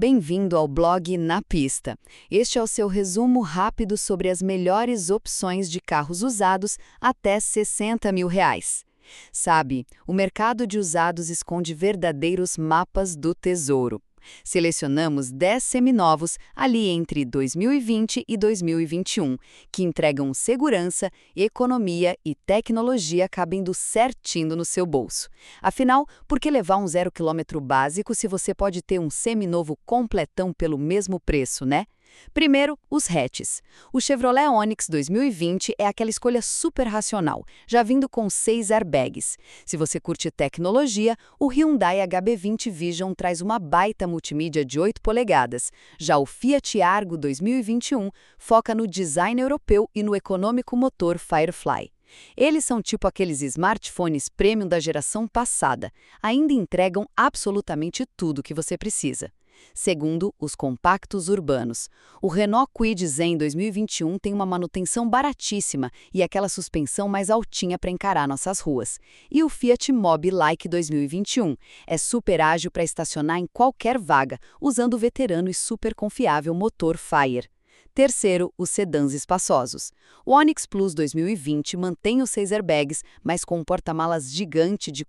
Bem-vindo ao blog Na Pista. Este é o seu resumo rápido sobre as melhores opções de carros usados até R$ 60 mil. Sabe, o mercado de usados esconde verdadeiros mapas do tesouro. Selecionamos 10 seminovos ali entre 2020 e 2021, que entregam segurança, economia e tecnologia cabendo certinho no seu bolso. Afinal, por que levar um 0 km básico se você pode ter um seminovo completão pelo mesmo preço, né? Primeiro, os hatches. O Chevrolet Onix 2020 é aquela escolha super racional, já vindo com 6 airbags. Se você curte tecnologia, o Hyundai HB20 Vision traz uma baita multimídia de 8 polegadas. Já o Fiat Argo 2021 foca no design europeu e no econômico motor Firefly. Eles são tipo aqueles smartphones premium da geração passada. Ainda entregam absolutamente tudo o que você precisa. Segundo, os compactos urbanos. O Renault Kwid Zen 2021 tem uma manutenção baratíssima e aquela suspensão mais altinha para encarar nossas ruas. E o Fiat Mobi Like 2021 é super ágil para estacionar em qualquer vaga, usando o veterano e super confiável motor Fire. Terceiro, os sedãs espaçosos. O Onix Plus 2020 mantém os 6 airbags, mas com um porta-malas gigante de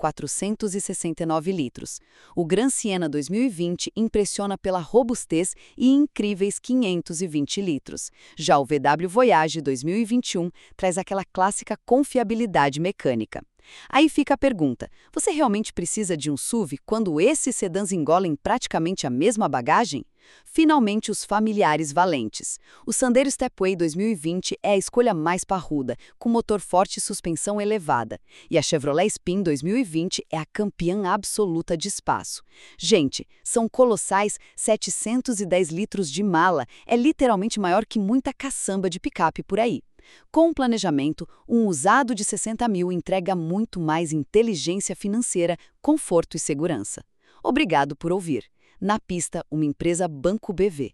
469 litros. O Gran Siena 2020 impressiona pela robustez e incríveis 520 litros. Já o VW Voyage 2021 traz aquela clássica confiabilidade mecânica. Aí fica a pergunta, você realmente precisa de um SUV quando esses sedãs engolem praticamente a mesma bagagem? Finalmente, os familiares valentes. O Sandero Stepway 2020 é a escolha mais parruda, com motor forte e suspensão elevada. E a Chevrolet Spin 2020 é a campeã absoluta de espaço. Gente, são colossais 710 litros de mala, é literalmente maior que muita caçamba de picape por aí. Com o planejamento, um usado de 60 mil entrega muito mais inteligência financeira, conforto e segurança. Obrigado por ouvir. Na Pista, uma empresa Banco BV.